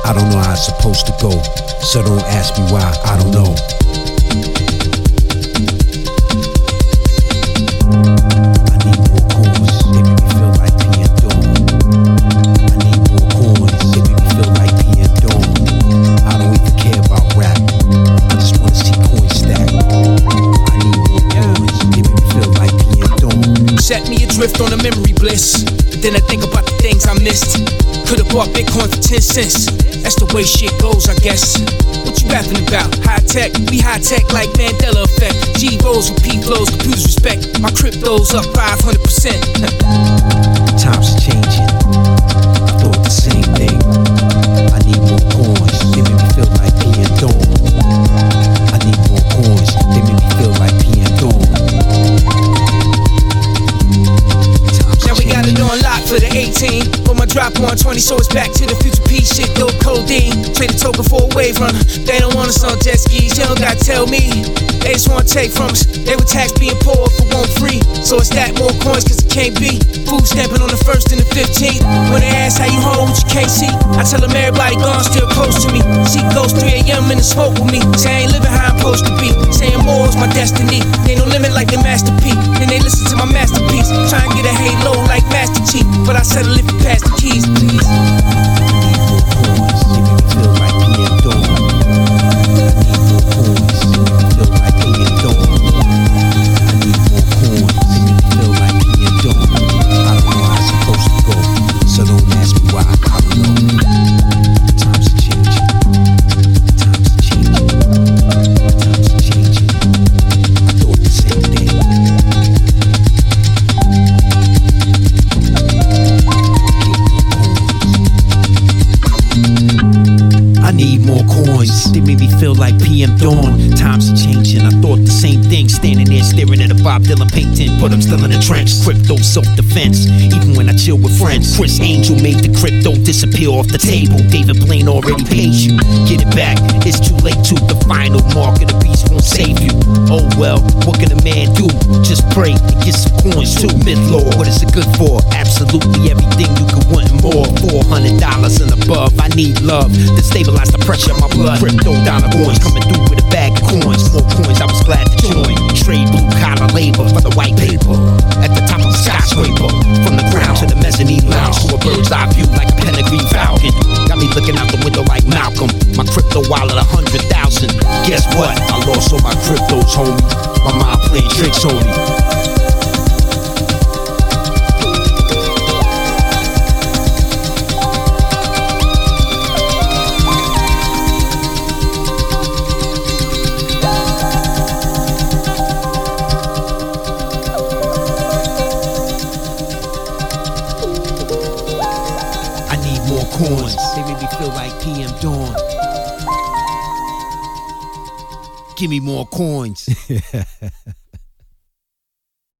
I don't know how it's supposed to go, so don't ask me why, I don't know. I need more coins, they make me feel like PM Dawn. I need more coins, they make me feel like PM Dawn. I don't even care about rap, I just wanna see coins stack. I need more coins, they make me feel like PM Dawn. Set me adrift on a memory bliss, but then I think about the things I missed. Could've bought Bitcoin for 10 cents. That's the way shit goes, I guess. What you rapping about? High tech? We high tech like Mandela effect. G rolls with P flows, computers respect. My crypto's up 500%. Times are changing. I thought the same thing. I need more coins. They make me feel like PM Dawn. I need more coins. They make me feel like PM Dawn. Now we got it on lock for the 18. Put my drop on 20, so it's back to the future P shit, though codeine. Trade a token for a wave runner. They don't want us on jet skis, you don't gotta tell me. They just wanna take from us. They would tax being poor if it won't free. So it's that more coins, cause it can't be. Food stamping on the 1st and the 15th. When they ask how you home, what you can't see, I tell them everybody gone, still close to me. See ghost 3 a.m. in the smoke with me. Say I ain't living how I'm supposed to be. Saying more is my destiny. They no limit like the Master P. Then they listen to my masterpiece. Try and get a halo like Master Chief, but I settle if you pass the keys, please. They make me feel like PM Dawn. I need more coins. They make me feel like PM Dawn. I need more coins. They make me feel like PM Dawn. I don't know how it's supposed to go, so don't ask me why, I don't know. Times are changing. Times are changing. Times are changing. I thought the same thing. I need more coins. They make me feel like PM Dawn. Times are changing. I thought the same thing. Standing there staring at a Bob Dylan painting, but I'm still in the trench. Crypto self-defense. Even when I chill with friends. Chris Angel made the crypto disappear off the table. David Blaine already paid you. Get it back. It's too late to. The final mark of the beast won't save you. Oh well, what can a man do? Just pray and get some coins too. Mid-lord, what is it good for? Absolutely everything you could want and more. $400 and above. I need love to stabilize the pressure of my blood. Crypto dollar coins coming through with a bag of coins. More coins, I was glad to join. Trade blue collar labor for the white paper. At the top of the skyscraper, from the ground to the mezzanine lounge, to a bird's eye view like a pedigree falcon. Got me looking out the window like Malcolm. My crypto wallet 100,000. Guess what? I lost all my cryptos, homie. My mind playing tricks on me. More coins, they make me feel like PM Dawn. Give me more coins.